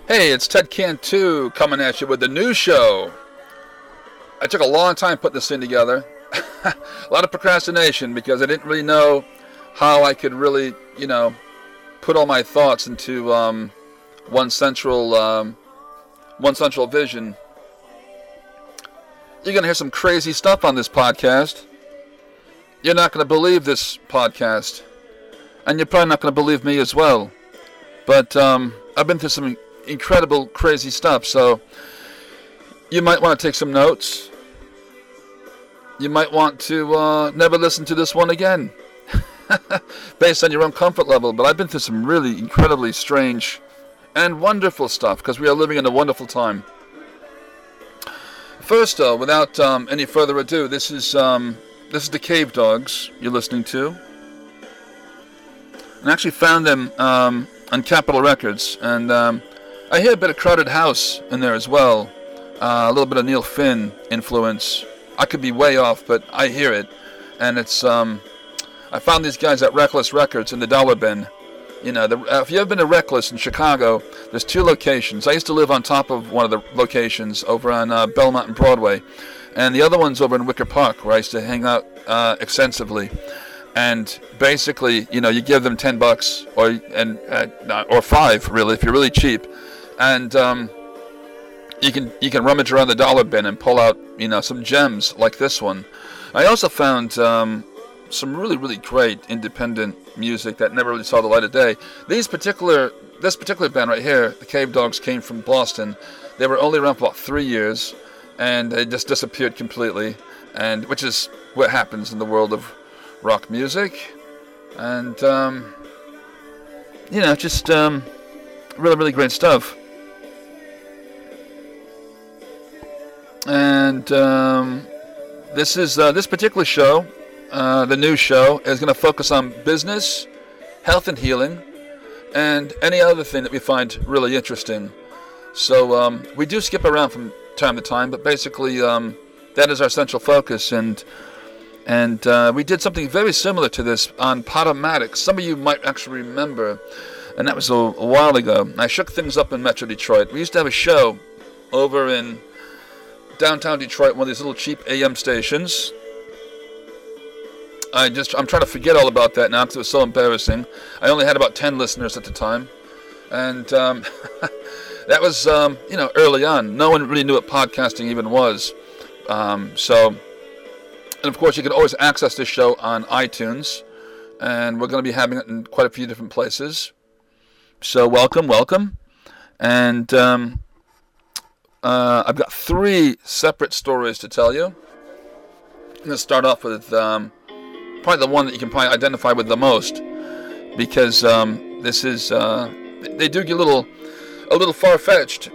Hey, it's Ted Cantu coming at you with the new show. I took a long time putting this thing together. A lot of procrastination because I didn't really know how I could really, put all my thoughts into one central vision. You're going to hear some crazy stuff on this podcast. You're not going to believe this podcast. And you're probably not going to believe me as well. But I've been through some incredible, crazy stuff. So you might want to take some notes. You might want to never listen to this one again. Based on your own comfort level. But I've been through some really incredibly strange and wonderful stuff. Because we are living in a wonderful time. First, though, without any further ado, this is the Cave Dogs you're listening to. I actually found them on Capitol Records, and I hear a bit of Crowded House in there as well. A little bit of Neil Finn influence. I could be way off, but I hear it, and it's. I found these guys at Reckless Records in the Dollar Bin. If you've ever been to Reckless in Chicago, there's two locations. I used to live on top of one of the locations over on Belmont and Broadway, and the other one's over in Wicker Park, where I used to hang out extensively. And basically, you give them $10 or $5 really if you're really cheap, and you can rummage around the Dollar Bin and pull out some gems like this one. I also found some really, really great independent music that never really saw the light of day. This particular band right here, the Cave Dogs, came from Boston. They were only around for about 3 years, and they just disappeared completely. And which is what happens in the world of rock music, and just really, really great stuff. And this particular show. The new show is going to focus on business, health and healing, and any other thing that we find really interesting. So we do skip around from time to time, but basically that is our central focus. And we did something very similar to this on Podomatic. Some of you might actually remember, and that was a while ago. I shook things up in Metro Detroit. We used to have a show over in downtown Detroit, one of these little cheap AM stations. I'm trying to forget all about that now because it was so embarrassing. I only had about 10 listeners at the time. And that was, early on. No one really knew what podcasting even was. And of course, you can always access this show on iTunes. And we're going to be having it in quite a few different places. So welcome. And I've got 3 separate stories to tell you. I'm going to start off with probably the one that you can probably identify with the most, because this is they do get a little far-fetched,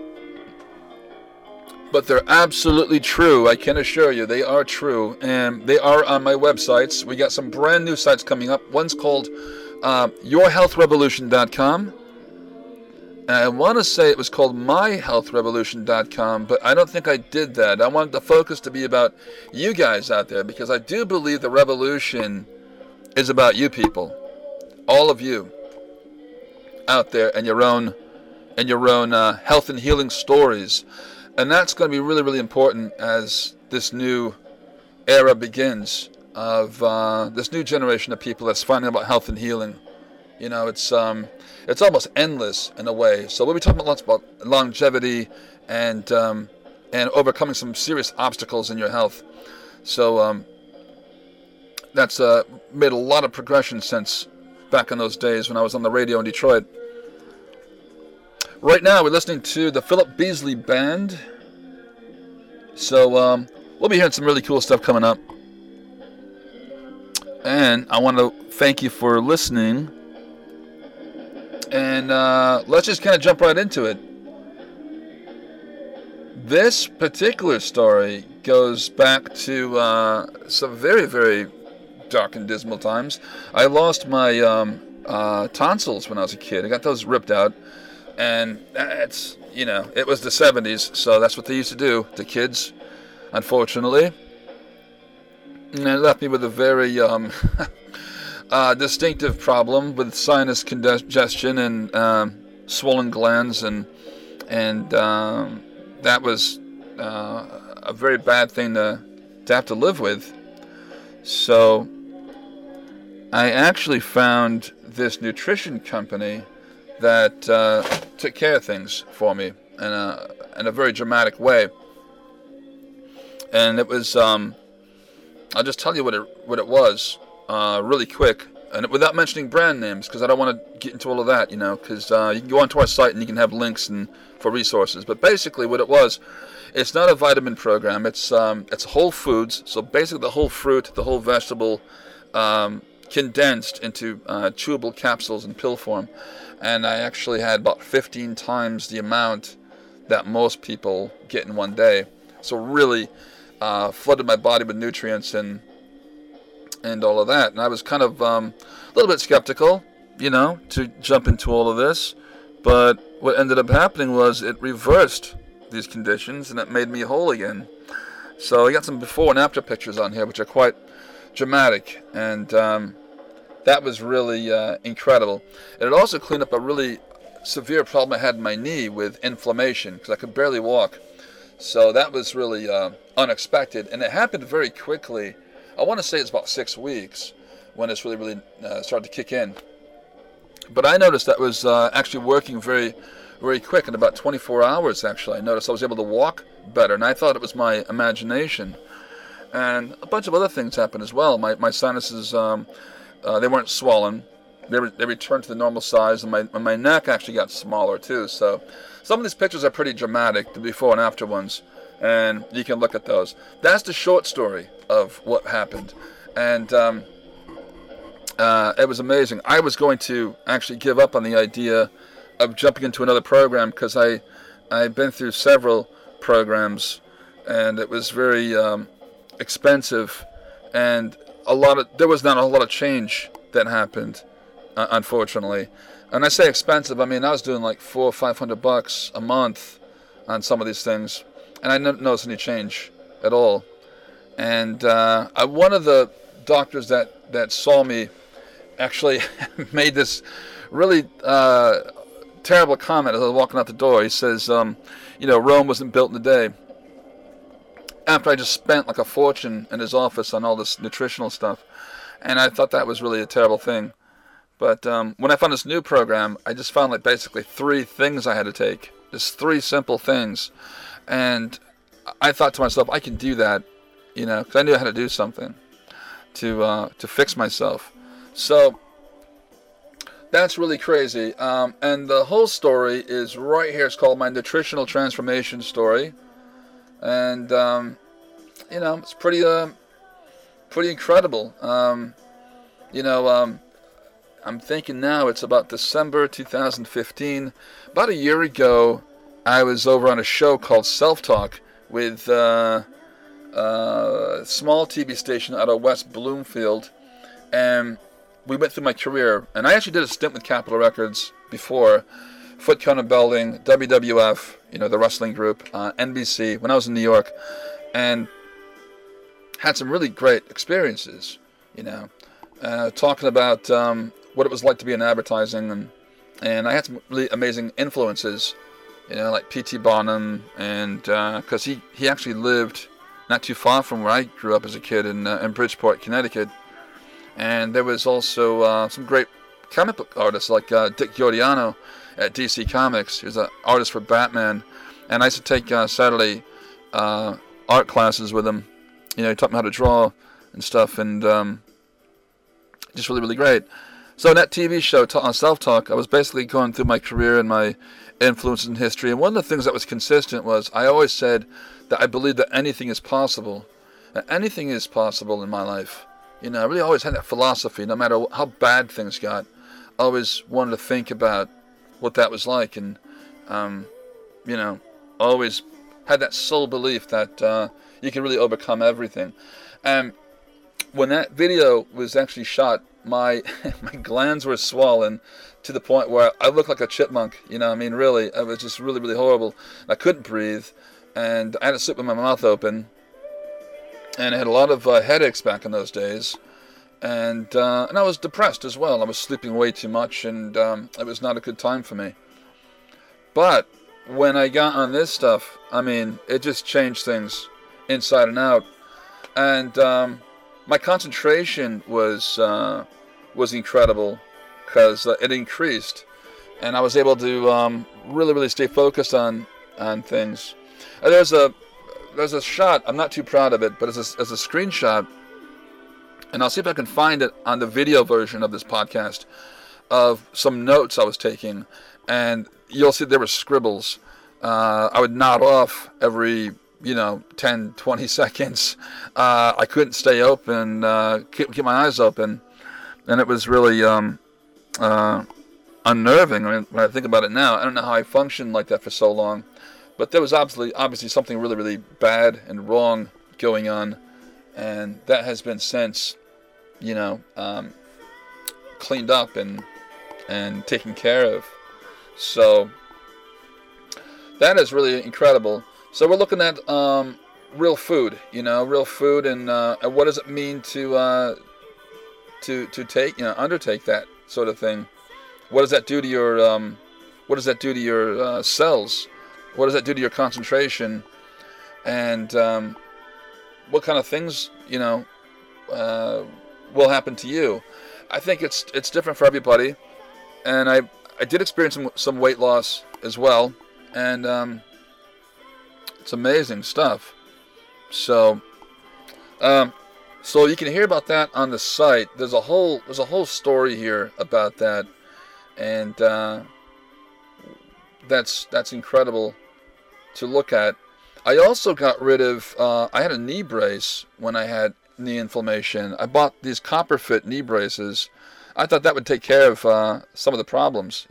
but they're absolutely true. I can assure you they are true, and they are on my websites. We got some brand new sites coming up. One's called yourhealthrevolution.com. I want to say it was called myhealthrevolution.com, but I don't think I did that. I wanted the focus to be about you guys out there, because I do believe the revolution is about you people, all of you out there, and your own health and healing stories, and that's going to be really, really important as this new era begins of this new generation of people that's finding about health and healing. It's almost endless in a way. So we'll be talking lots about longevity and overcoming some serious obstacles in your health. So that's made a lot of progression since back in those days when I was on the radio in Detroit. Right now we're listening to the Philip Beasley Band. So we'll be hearing some really cool stuff coming up. And I want to thank you for listening. And let's just kind of jump right into it. This particular story goes back to some very, very dark and dismal times. I lost my tonsils when I was a kid. I got those ripped out. And it's, it was the 70s, so that's what they used to do to kids, unfortunately. And it left me with a very distinctive problem with sinus congestion and swollen glands and and that was a very bad thing to have to live with. So I actually found this nutrition company that took care of things for me in a very dramatic way. And it was, I'll just tell you what it was really quick, and without mentioning brand names, because I don't want to get into all of that, because you can go onto our site and you can have links for resources. But basically what it was, it's not a vitamin program. It's whole foods, so basically the whole fruit, the whole vegetable, condensed into chewable capsules in pill form. And I actually had about 15 times the amount that most people get in one day. So really flooded my body with nutrients and all of that. And I was kind of a little bit skeptical, to jump into all of this. But what ended up happening was it reversed these conditions and it made me whole again. So I got some before and after pictures on here, which are quite dramatic. And that was really incredible. And it also cleaned up a really severe problem I had in my knee with inflammation, because I could barely walk. So that was really unexpected, and it happened very quickly. I want to say it's about 6 weeks when it's really started to kick in. But I noticed that was actually working very, very quick. In about 24 hours, actually, I noticed I was able to walk better, and I thought it was my imagination. And a bunch of other things happened as well. My sinuses, they weren't swollen. They returned to the normal size, and my neck actually got smaller too. So some of these pictures are pretty dramatic, the before and after ones, and you can look at those. That's the short story of what happened, and it was amazing. I was going to actually give up on the idea of jumping into another program, because I've been through several programs, and it was very expensive, and there was not a lot of change that happened, unfortunately. And I say expensive, I mean I was doing like $400 or $500 a month on some of these things, and I didn't notice any change at all. And one of the doctors that saw me actually made this really terrible comment as I was walking out the door. He says, Rome wasn't built in a day. After I just spent like a fortune in his office on all this nutritional stuff. And I thought that was really a terrible thing. But when I found this new program, I just found like basically 3 things I had to take. Just 3 simple things. And I thought to myself, I can do that, because I knew I had to do something to fix myself. So that's really crazy. And the whole story is right here. It's called My Nutritional Transformation Story. And, it's pretty incredible. I'm thinking now it's about December 2015. About a year ago, I was over on a show called Self Talk with a small TV station out of West Bloomfield. And we went through my career. And I actually did a stint with Capitol Records before. Foot Cone Building, WWF, the wrestling group, NBC, when I was in New York. And had some really great experiences, talking about what it was like to be in advertising, and I had some really amazing influences, like P.T. Barnum, and because he actually lived not too far from where I grew up as a kid in Bridgeport, Connecticut, and there was also some great comic book artists like Dick Giordano at DC Comics. He was an artist for Batman, and I used to take Saturday art classes with him. He taught me how to draw and stuff, and just really, really great. So in that TV show, on Self Talk, I was basically going through my career and my influences in history. And one of the things that was consistent was I always said that I believe that anything is possible. That anything is possible in my life. I really always had that philosophy. No matter how bad things got, I always wanted to think about what that was like. And, always had that sole belief that you can really overcome everything. And when that video was actually shot, my glands were swollen to the point where I looked like a chipmunk. Really, it was just really, really horrible. I couldn't breathe, and I had to sleep with my mouth open, and I had a lot of headaches back in those days, and I was depressed as well. I was sleeping way too much, and it was not a good time for me. But when I got on this stuff, I mean, it just changed things inside and out. And my concentration was incredible because it increased, and I was able to really, really stay focused on things. There's a shot. I'm not too proud of it, but as a screenshot, and I'll see if I can find it on the video version of this podcast, of some notes I was taking, and you'll see there were scribbles. I would nod off every 10, 20 seconds. I couldn't stay open, keep my eyes open, and it was really unnerving. I mean, when I think about it now, I don't know how I functioned like that for so long, but there was obviously something really, really bad and wrong going on, and that has been since, cleaned up and taken care of. So that is really incredible. So we're looking at real food, real food, and what does it mean to take, undertake that sort of thing? What does that do to your cells? What does that do to your concentration? And what kind of things will happen to you? I think it's different for everybody, and I did experience some weight loss as well, and it's amazing stuff. So you can hear about that on the site. There's a whole story here about that, and that's incredible to look at. I also got rid of. I had a knee brace when I had knee inflammation. I bought these CopperFit knee braces. I thought that would take care of some of the problems,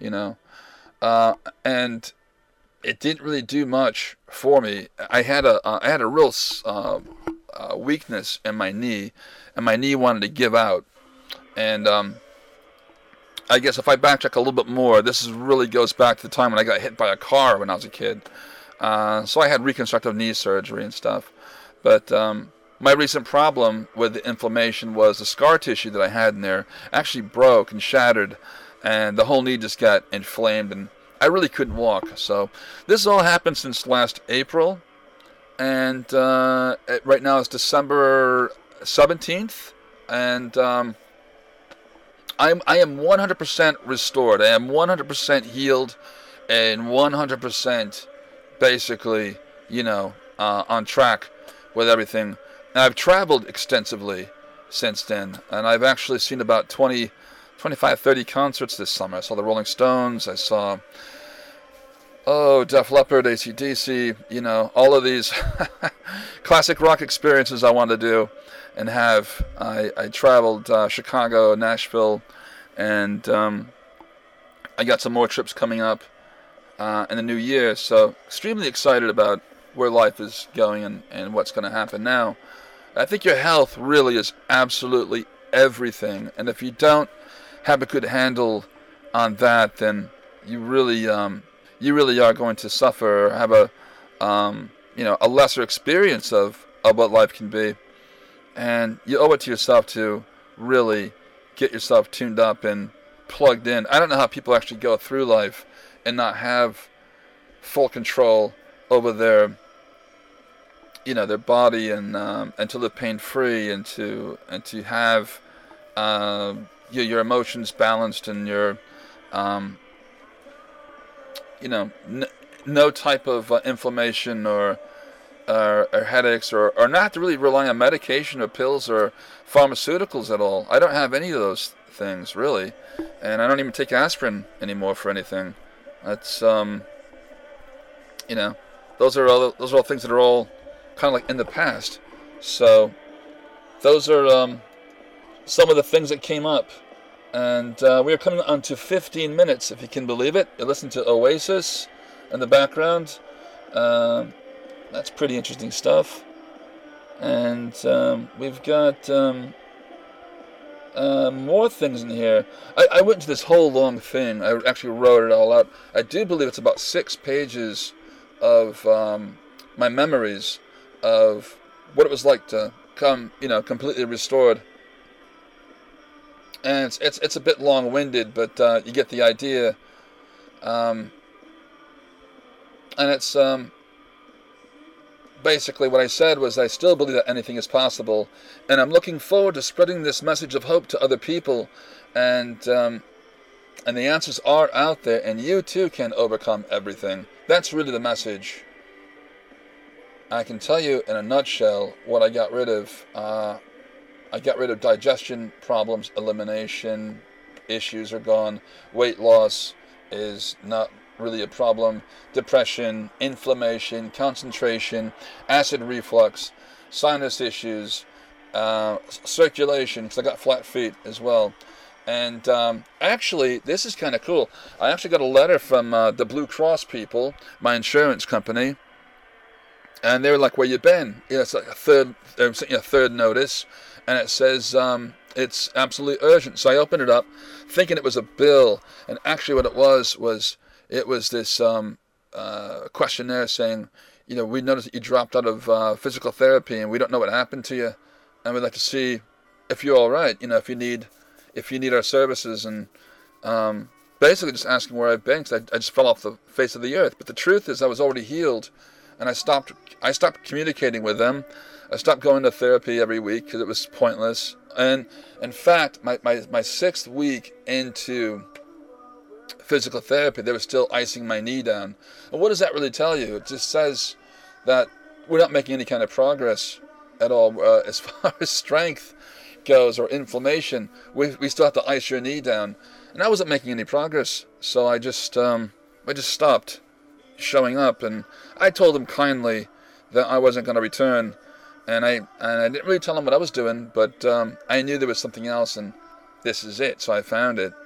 and it didn't really do much for me. I had a real weakness in my knee, and my knee wanted to give out. And I guess if I backtrack a little bit more, really goes back to the time when I got hit by a car when I was a kid. So I had reconstructive knee surgery and stuff. But my recent problem with the inflammation was the scar tissue that I had in there actually broke and shattered, and the whole knee just got inflamed, and I really couldn't walk. So this all happened since last April, and right now it's December 17th, and I am 100% restored. I am 100% healed, and 100% basically, on track with everything. And I've traveled extensively since then, and I've actually seen about 25, 30 concerts this summer. I saw the Rolling Stones, I saw, Def Leppard, AC/DC, all of these classic rock experiences I wanted to do and have. I traveled Chicago, Nashville, and I got some more trips coming up in the new year, so extremely excited about where life is going and what's going to happen now. I think your health really is absolutely everything, and if you don't have a good handle on that, then you really are going to suffer, or have a lesser experience of what life can be. And you owe it to yourself to really get yourself tuned up and plugged in. I don't know how people actually go through life and not have full control over their body, and to live pain-free, and to have your emotions balanced, and your no type of inflammation or headaches, or not have to really rely on medication or pills or pharmaceuticals at all. I don't have any of those things really, and I don't even take aspirin anymore for anything. That's those are all things that are all kind of like in the past. So those are some of the things that came up, and we are coming on to 15 minutes, if you can believe it. You listen to Oasis in the background. That's pretty interesting stuff. And we've got more things in here. I went into this whole long thing. I actually wrote it all out. I do believe it's about 6 pages of my memories of what it was like to come, completely restored. And it's a bit long-winded, but you get the idea. And it's basically what I said was I still believe that anything is possible, and I'm looking forward to spreading this message of hope to other people, and the answers are out there, and you too can overcome everything. That's really the message. I can tell you in a nutshell what I got rid of. I got rid of digestion problems, elimination, issues are gone, weight loss is not really a problem, depression, inflammation, concentration, acid reflux, sinus issues, circulation, because I got flat feet as well. And actually, this is kind of cool. I actually got a letter from the Blue Cross people, my insurance company, and they were like, "Where you been?" You know, it's like a third notice, and it says it's absolutely urgent. So I opened it up, thinking it was a bill, and actually what it was this questionnaire saying, you know, we noticed that you dropped out of physical therapy, and we don't know what happened to you, and we'd like to see if you're all right. You know, if you need our services, and basically just asking where I've been, because I just fell off the face of the earth. But the truth is, I was already healed, and I stopped communicating with them. I stopped going to therapy every week because it was pointless. And in fact, my sixth week into physical therapy, they were still icing my knee down. And what does that really tell you? It just says that we're not making any kind of progress at all as far as strength goes, or inflammation. We still have to ice your knee down, and I wasn't making any progress. So I just stopped showing up, and I told them kindly that I wasn't going to return, and I didn't really tell them what I was doing, but I knew there was something else, and this is it. So I found it.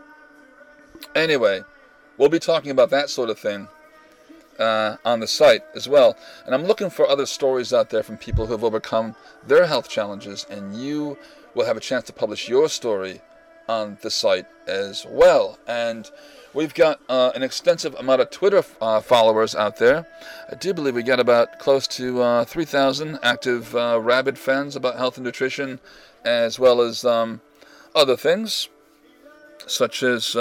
Anyway, we'll be talking about that sort of thing on the site as well. And I'm looking for other stories out there from people who have overcome their health challenges, and you will have a chance to publish your story on the site as well. And we've got an extensive amount of Twitter followers out there. I do believe we got about close to 3,000 active rabid fans about health and nutrition, as well as other things, such as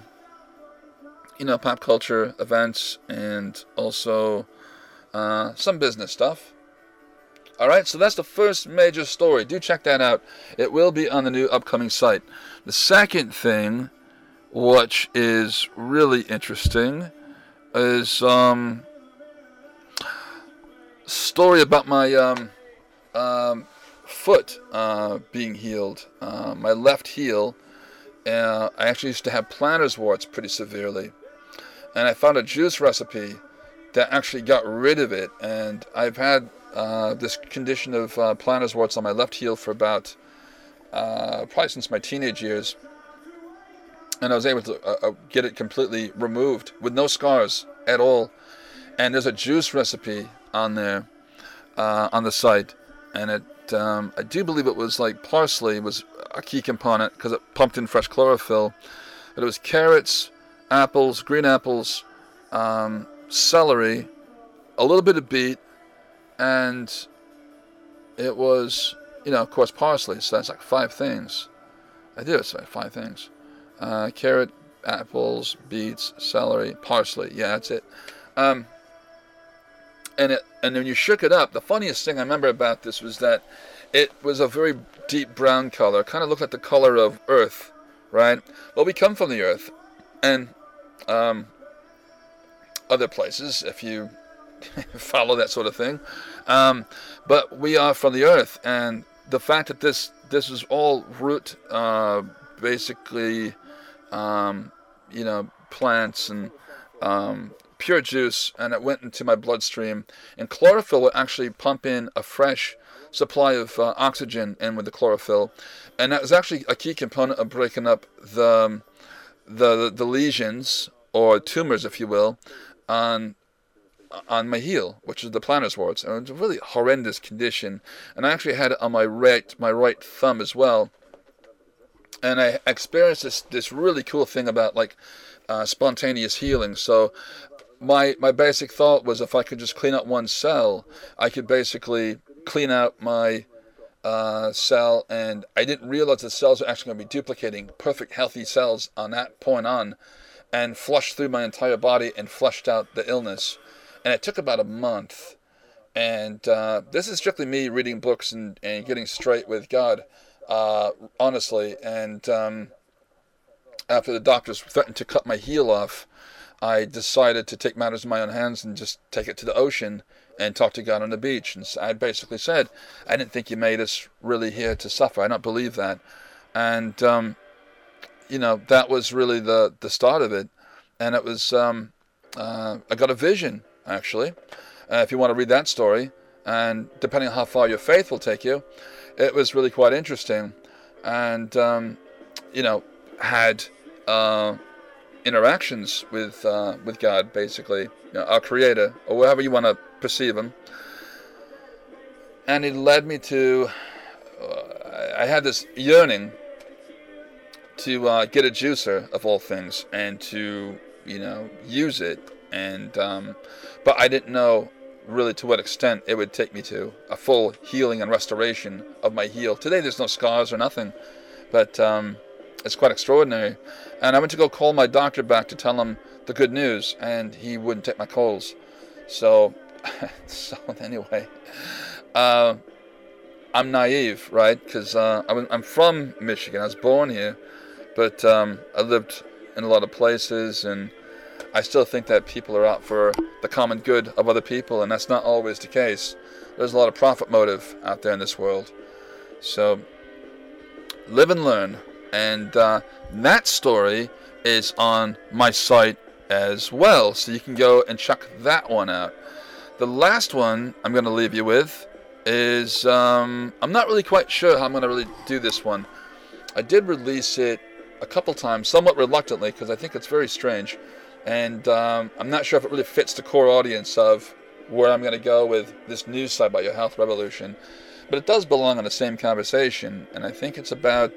pop culture events, and also some business stuff. Alright, so that's the first major story. Do check that out. It will be on the new upcoming site. The second thing, which is really interesting, is story about my foot being healed. My left heel, I actually used to have plantar warts pretty severely. And I found a juice recipe that actually got rid of it. And I've had this condition of plantar warts on my left heel for about probably since my teenage years. And I was able to get it completely removed with no scars at all. And there's a juice recipe on there on the site. And it I do believe it was like parsley was a key component because it pumped in fresh chlorophyll. But it was carrots, apples, green apples, celery, a little bit of beet, and it was, of course, parsley. So that's like 5 things. It's like 5 things. Carrot, apples, beets, celery, parsley. Yeah, that's it. And when you shook it up, the funniest thing I remember about this was that it was a very deep brown color. Kind of looked like the color of earth, right? Well, we come from the earth, and other places, if you follow that sort of thing. But we are from the earth, and the fact that this is all root, basically, plants and pure juice, and it went into my bloodstream. And chlorophyll will actually pump in a fresh supply of oxygen in with the chlorophyll, and that was actually a key component of breaking up the lesions, or tumors, if you will, on my heel, which is the plantar warts. And it was a really horrendous condition, and I actually had it on my right thumb as well. And I experienced this really cool thing about spontaneous healing. So my basic thought was, if I could just clean out one cell, I could basically clean out my cell, and I didn't realize the cells are actually going to be duplicating perfect healthy cells on that point on, and flushed through my entire body and flushed out the illness. And it took about a month. And this is strictly me reading books and getting straight with God, honestly. And after the doctors threatened to cut my heel off, I decided to take matters in my own hands and just take it to the ocean and talk to God on the beach. And I basically said, I didn't think you made us really here to suffer. I don't believe that. And, that was really the start of it. And it was, I got a vision, actually. If you want to read that story, and depending on how far your faith will take you, it was really quite interesting. And, had interactions with God, basically, our Creator, or however you want to perceive Him. And it led me to, I had this yearning to get a juicer, of all things, and to, use it. And but I didn't know really to what extent it would take me to a full healing and restoration of my heel. Today there's no scars or nothing, but it's quite extraordinary. And I went to go call my doctor back to tell him the good news, and he wouldn't take my calls. So anyway, I'm naive, right? Because I'm from Michigan. I was born here, but I lived in a lot of places, and I still think that people are out for the common good of other people, and that's not always the case. There's a lot of profit motive out there in this world. So, live and learn. And that story is on my site as well, so you can go and check that one out. The last one I'm going to leave you with is, I'm not really quite sure how I'm going to really do this one. I did release it a couple times, somewhat reluctantly, because I think it's very strange. And I'm not sure if it really fits the core audience of where I'm going to go with this news site about your health revolution. But it does belong on the same conversation. And I think it's about,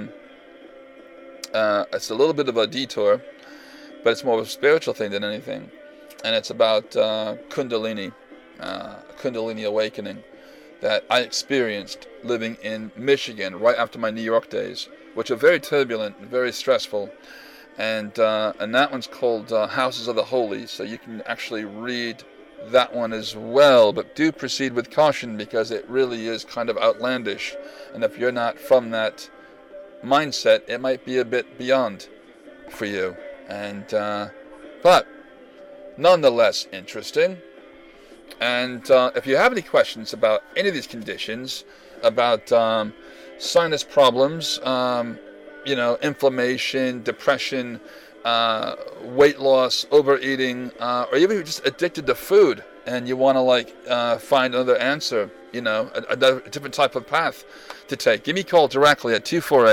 it's a little bit of a detour, but it's more of a spiritual thing than anything. And it's about Kundalini awakening that I experienced living in Michigan right after my New York days, which are very turbulent and very stressful. And that one's called Houses of the Holy, so you can actually read that one as well, but do proceed with caution because it really is kind of outlandish, and if you're not from that mindset, it might be a bit beyond for you. And but nonetheless interesting. And if you have any questions about any of these conditions, about sinus problems, inflammation, depression, weight loss, overeating, or even if you're just addicted to food and you want to find another answer, a different type of path to take, give me a call directly at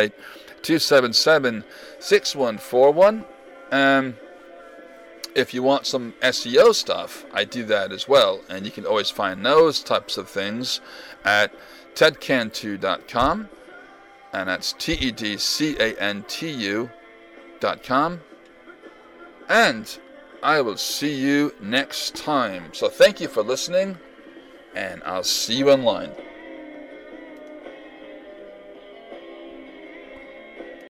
248-277-6141. If you want some SEO stuff, I do that as well, and you can always find those types of things at tedcantu.com. And that's TEDCANTU.com. And I will see you next time. So thank you for listening, and I'll see you online.